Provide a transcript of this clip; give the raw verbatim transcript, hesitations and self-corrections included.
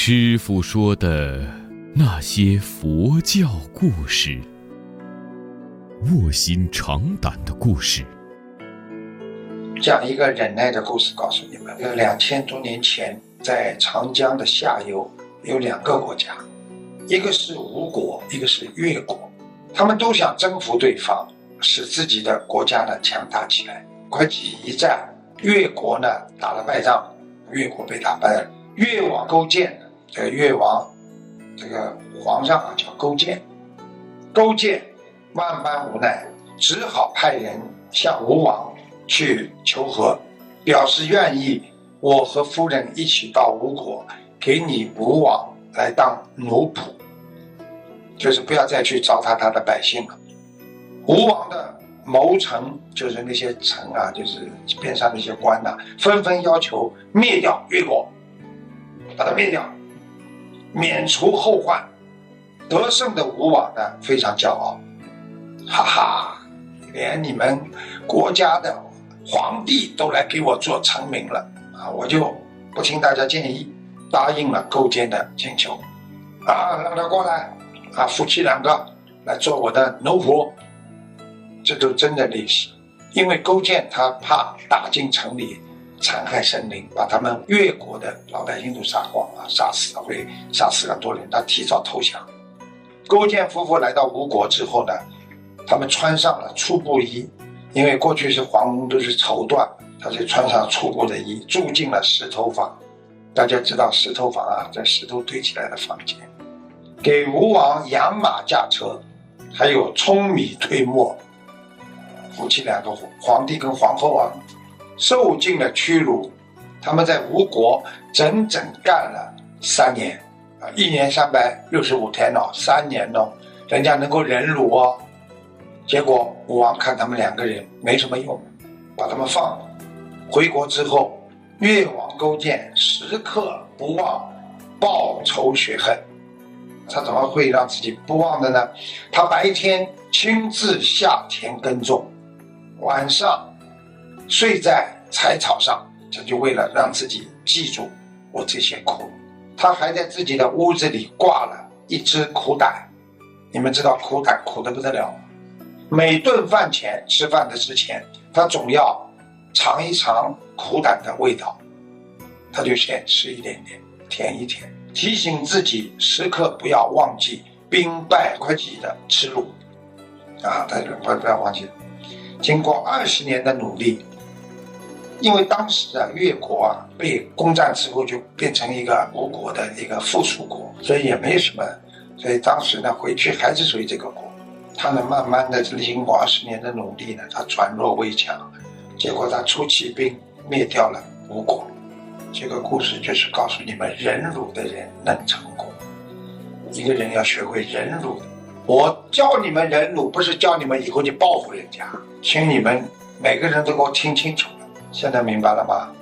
师父说的那些佛教故事，卧薪尝胆的故事。 讲一个忍耐的故事告诉你们。两千多年前，在长江的下游有两个国家，一个是吴国，一个是越国。他们都想征服对方，使自己的国家呢强大起来。会稽一战，越国呢打了败仗，越国被打败了。越王勾践，这个越王这个皇上啊叫勾践，勾践万般无奈，只好派人向吴王去求和，表示愿意我和夫人一起到吴国，给你吴王来当奴仆，就是不要再去糟蹋他的百姓了。吴王的谋臣，就是那些臣啊，就是边上那些官啊，纷纷要求灭掉越国，把它灭掉，免除后患。得胜的吴王呢非常骄傲，哈哈，连你们国家的皇帝都来给我做臣民了啊！我就不听大家建议，答应了勾践的请求啊，让他过来啊，夫妻两个来做我的奴仆。这都真的历史。因为勾践他怕打进城里残害生灵，把他们越国的老百姓都杀光了，杀死了，会杀死很多人，他提早投降。勾践夫妇来到吴国之后呢，他们穿上了粗布衣，因为过去是皇宫都是绸缎，他就穿上粗布的衣，住进了石头房。大家知道石头房啊，这石头堆起来的房间，给吴王养马驾车，还有舂米推磨。夫妻两个，皇帝跟皇后啊，受尽了屈辱。他们在吴国整整干了三年啊，一年三百六十五天哦，三年哦，人家能够忍辱哦。结果吴王看他们两个人没什么用，把他们放了。回国之后，越王勾践时刻不忘报仇雪恨。他怎么会让自己不忘的呢？他白天亲自下田耕种，晚上睡在柴草上，这就为了让自己记住我这些苦。他还在自己的屋子里挂了一只苦胆，你们知道苦胆苦得不得了，每顿饭前吃饭的之前，他总要尝一尝苦胆的味道，他就先吃一点点，舔一舔，提醒自己时刻不要忘记兵败会稽的耻辱啊！大家不要忘记。经过二十年的努力，因为当时啊越国啊被攻占之后就变成一个吴国的一个附属国，所以也没什么，所以当时呢回去还是属于这个国。他呢慢慢的经过二十年的努力呢，他转弱为强，结果他出奇兵灭掉了吴国。这个故事就是告诉你们，忍辱的人能成功。一个人要学会忍辱。我教你们忍辱，不是教你们以后去报复人家，请你们每个人都给我听清楚了。现在明白了吗？